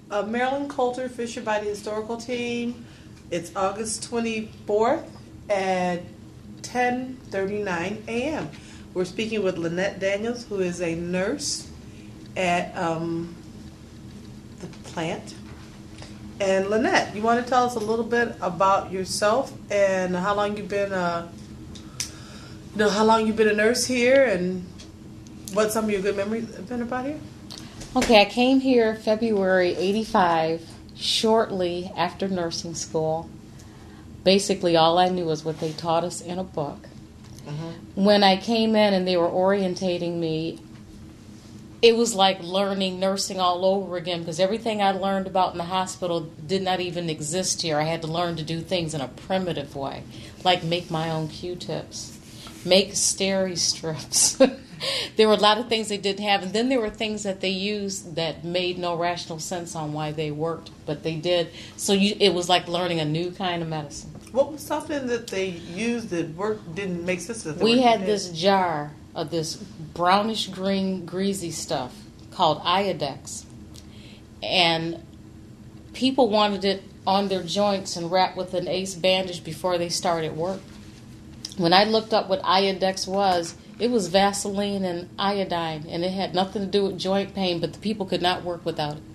Marilyn Coulter, Fisher by the Historical Team. It's August 24th at 10:39 a.m. We're speaking with Lynette Daniels, who is a nurse at the plant. And Lynette, you want to tell us a little bit about yourself and how long you've been a nurse here, and what some of your good memories have been about here? Okay, I came here February '85, shortly after nursing school. Basically, all I knew was what they taught us in a book. Mm-hmm. When I came in and they were orientating me, it was like learning nursing all over again, because everything I learned about in the hospital did not even exist here. I had to learn to do things in a primitive way, like make my own Q-tips, make steri strips. There were a lot of things they didn't have, and then there were things that they used that made no rational sense on why they worked, but they did. So it was like learning a new kind of medicine. What was something that they used that didn't make sense? We had this jar of this brownish green greasy stuff called Iodex, and people wanted it on their joints and wrapped with an ace bandage before they started work. When I looked up what Iodex was, it was Vaseline and iodine, and it had nothing to do with joint pain, but the people could not work without it.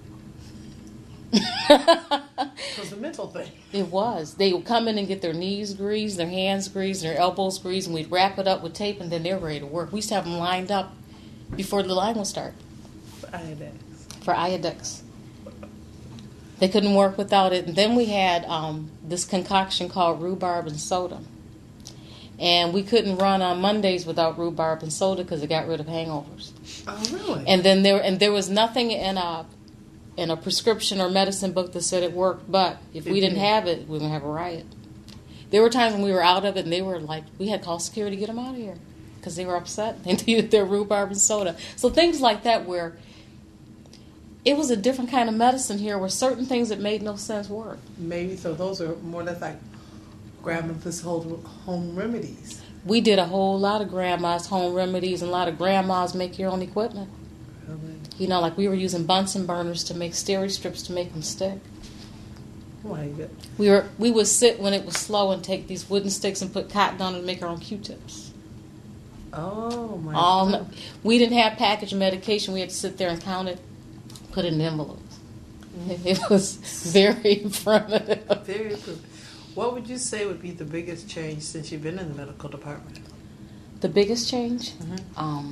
It was a mental thing. It was. They would come in and get their knees greased, their hands greased, their elbows greased, and we'd wrap it up with tape, and then they're ready to work. We used to have them lined up before the line would start. For Iodex. They couldn't work without it. And then we had this concoction called rhubarb and soda. And we couldn't run on Mondays without rhubarb and soda because it got rid of hangovers. Oh, really? And then there was nothing in a prescription or medicine book that said it worked, but if we didn't have it, we were going to have a riot. There were times when we were out of it, and they were like, we had to call security to get them out of here because they were upset. They needed their rhubarb and soda. So things like that, where it was a different kind of medicine here, where certain things that made no sense work. Maybe, so those are more or less like grandma's home remedies. We did a whole lot of grandma's home remedies, and a lot of grandmas make your own equipment. Really? You know, like we were using Bunsen burners to make steri strips to make them stick. Oh my God. We would sit when it was slow and take these wooden sticks and put cotton on it and make our own Q-tips. Oh my God. We didn't have packaged medication. We had to sit there and count it, put it in envelopes. It was very primitive. Very primitive. What would you say would be the biggest change since you've been in the medical department? The biggest change? Mm-hmm.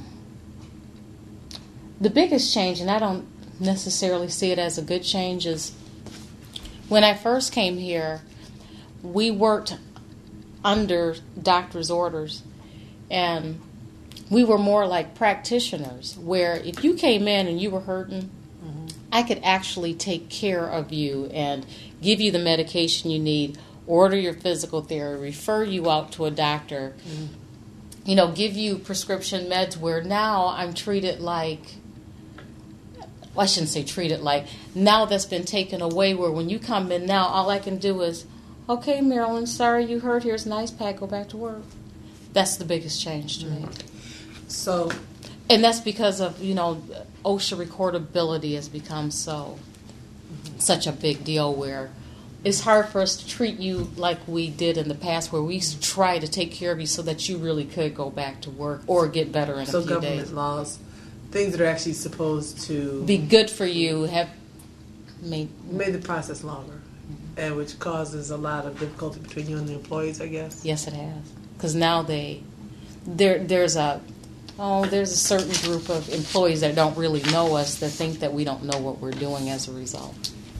The biggest change, and I don't necessarily see it as a good change, is when I first came here, we worked under doctor's orders, and we were more like practitioners, where if you came in and you were hurting, mm-hmm. I could actually take care of you and give you the medication you need, order your physical therapy, refer you out to a doctor, mm-hmm. Give you prescription meds, where now I'm treated like, well, I shouldn't say treated like, now that's been taken away, where when you come in now, all I can do is, okay, Marilyn, sorry you hurt, here's an ice pack, go back to work. That's the biggest change to mm-hmm. me. So, and that's because of, OSHA recordability has become such a big deal, where it's hard for us to treat you like we did in the past, where we used to try to take care of you so that you really could go back to work or get better in a few days. So government laws, things that are actually supposed to be good for you, have made the process longer, mm-hmm. and which causes a lot of difficulty between you and the employees, I guess. Yes, it has, because now there's a certain group of employees that don't really know us, that think that we don't know what we're doing as a result.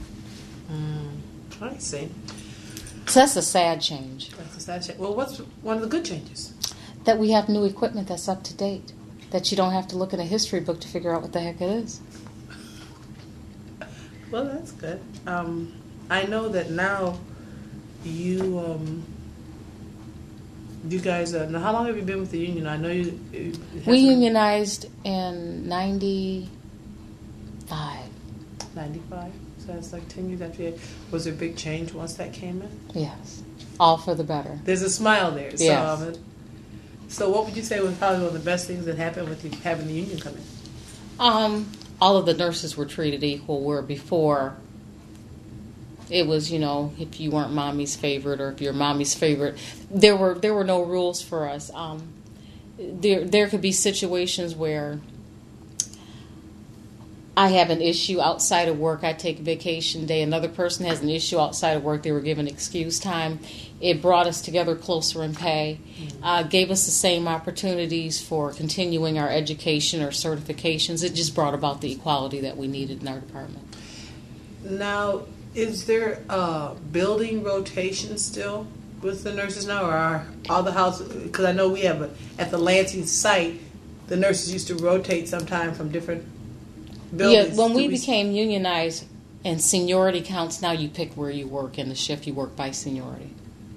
I see. So that's a sad change. That's a sad change. Well, what's one of the good changes? That we have new equipment that's up to date. That you don't have to look in a history book to figure out what the heck it is. Well, that's good. I know that now you guys, now how long have you been with the union? I know we unionized in 95. 95? So that's like 10 years after you. Was there a big change once that came in? Yes. All for the better. There's a smile there. Yes. So what would you say was probably one of the best things that happened with you having the union come in? all of the nurses were treated equal, where before it was, if you weren't mommy's favorite or if you're mommy's favorite, there were no rules for us. There could be situations where I have an issue outside of work, I take a vacation day, another person has an issue outside of work, they were given excuse time. It brought us together closer in pay, gave us the same opportunities for continuing our education or certifications. It just brought about the equality that we needed in our department. Now, is there a building rotation still with the nurses now, or are all the houses? Because I know we have at the Lansing site, the nurses used to rotate sometime from different buildings. Yeah, when we became unionized and seniority counts, now you pick where you work in the shift. You work by seniority.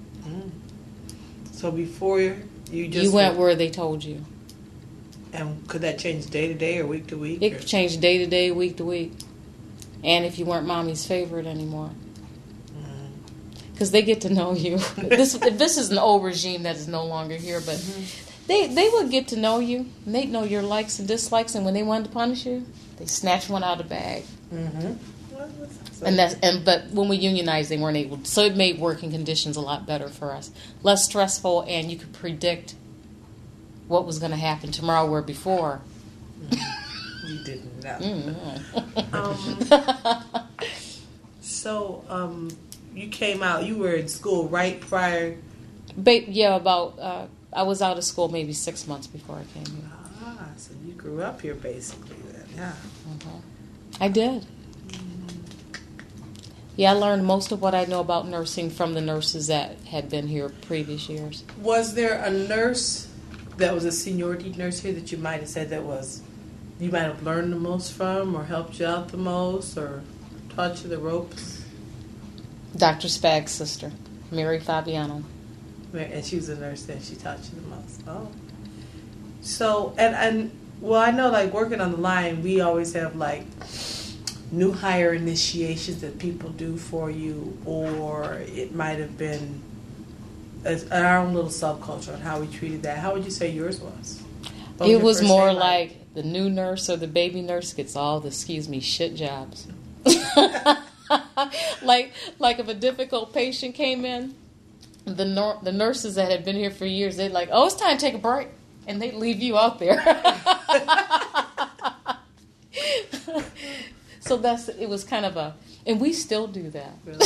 So before you went where they told you. And could that change day to day or week to week? It could change day to day, week to week. And if you weren't mommy's favorite anymore. Because they get to know you. This is an old regime that is no longer here, but they would get to know you. And they'd know your likes and dislikes, and when they wanted to punish you, they snatch one out of the bag. But when we unionized, they weren't able to. So it made working conditions a lot better for us. Less stressful, and you could predict what was going to happen tomorrow, where before you didn't know. You came out, you were in school right prior? I was out of school maybe 6 months before I came here. So you grew up here basically then, yeah. I did. Yeah, I learned most of what I know about nursing from the nurses that had been here previous years. Was there a nurse that was a seniority nurse here that you might have said you might have learned the most from, or helped you out the most, or taught you the ropes? Dr. Spag's sister, Mary Fabiano. And she was a nurse then, she taught you the most. Oh. So, I know, like, working on the line, we always have, like, new hire initiations that people do for you, or it might have been our own little subculture on how we treated that. How would you say yours was? It was more like the new nurse or the baby nurse gets all the, shit jobs. like if a difficult patient came in, the nurses that had been here for years, they'd like, oh, it's time to take a break. And they'd leave you out there. So it was kind of and we still do that. Really?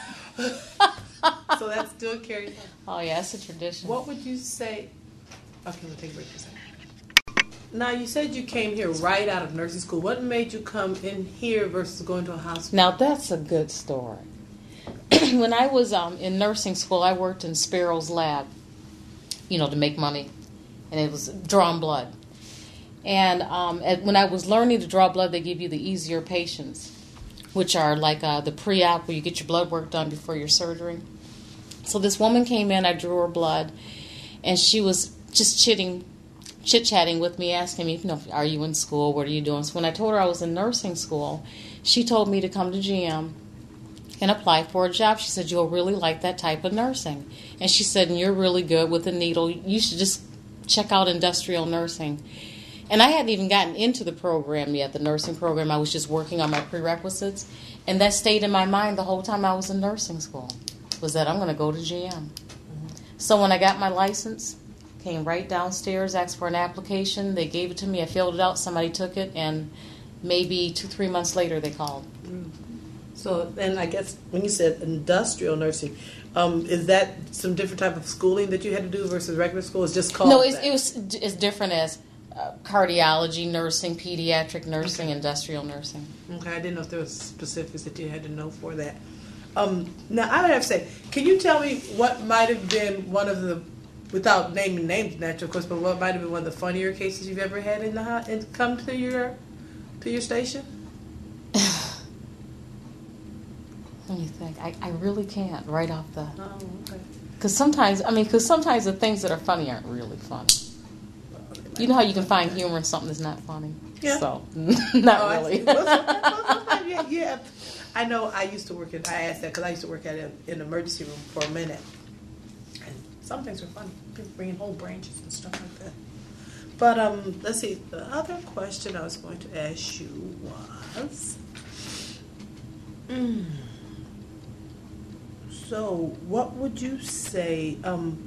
So that still carries on? Oh, yeah, it's a tradition. What would you say? Okay, we'll take a break for a second. Now, you said you came here right out of nursing school. What made you come in here versus going to a hospital? Now, that's a good story. When I was in nursing school, I worked in Sparrow's lab, to make money. And it was drawn blood. And when I was learning to draw blood, they give you the easier patients, which are like the pre-op where you get your blood work done before your surgery. So this woman came in, I drew her blood, and she was just chit-chatting with me, asking me, are you in school? What are you doing? So when I told her I was in nursing school, she told me to come to GM and apply for a job. She said, you'll really like that type of nursing. And she said, and you're really good with the needle. You should just check out industrial nursing. And I hadn't even gotten into the program yet, the nursing program. I was just working on my prerequisites. And that stayed in my mind the whole time I was in nursing school, was that I'm going to go to GM. Mm-hmm. So when I got my license, came right downstairs, asked for an application. They gave it to me. I filled it out. Somebody took it. And maybe 2-3 months later, they called. Mm. So then I guess when you said industrial nursing, is that some different type of schooling that you had to do versus regular school? It's just called it's different as cardiology nursing, pediatric nursing, industrial nursing. Okay, I didn't know if there was specifics that you had to know for that. Now, I would have to say, can you tell me what might have been one of the, without naming names, naturally, of course, but what might have been one of the funnier cases you've ever had and come to your station? Let me think. I really can't right off the... Oh, okay. Because sometimes the things that are funny aren't really funny. You know how you can find humor in something that's not funny? Yeah. So, not really. Yeah. I know I used to work I asked that because I used to work at an emergency room for a minute. And some things are funny. People bringing whole branches and stuff like that. But let's see. The other question I was going to ask you was, so what would you say?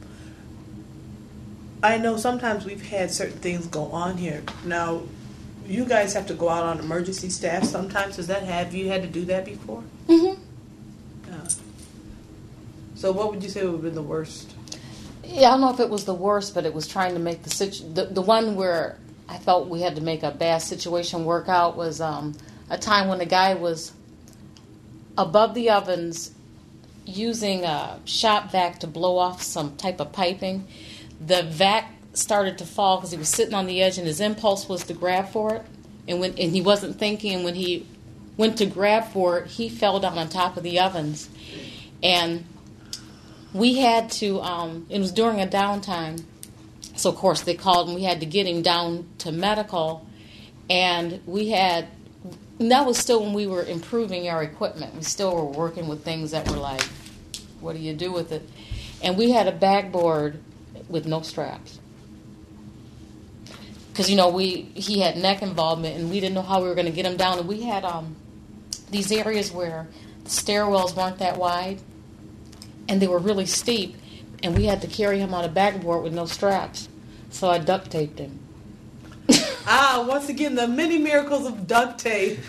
I know sometimes we've had certain things go on here. Now, you guys have to go out on emergency staff sometimes. Have you had to do that before? Mm-hmm. Yeah. So what would you say would have been the worst? Yeah, I don't know if it was the worst, but it was trying to make the one where I felt we had to make a bad situation work out was a time when the guy was above the ovens using a shop vac to blow off some type of piping. The vac started to fall because he was sitting on the edge, and his impulse was to grab for it. And he wasn't thinking, and when he went to grab for it, he fell down on top of the ovens. And we had to, it was during a downtime, so of course they called, and we had to get him down to medical. And that was still when we were improving our equipment. We still were working with things that were like, what do you do with it? And we had a backboard with no straps. Because, he had neck involvement, and we didn't know how we were going to get him down. And we had these areas where the stairwells weren't that wide, and they were really steep, and we had to carry him on a backboard with no straps. So I duct taped him. Once again, the many miracles of duct tape.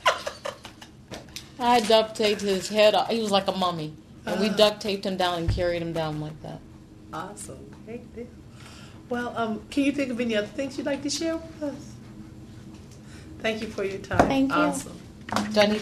I duct taped his head off. He was like a mummy. And we duct taped him down and carried him down like that. Awesome. Great deal. Well, can you think of any other things you'd like to share with us? Thank you for your time. Thank you. Awesome. Do I need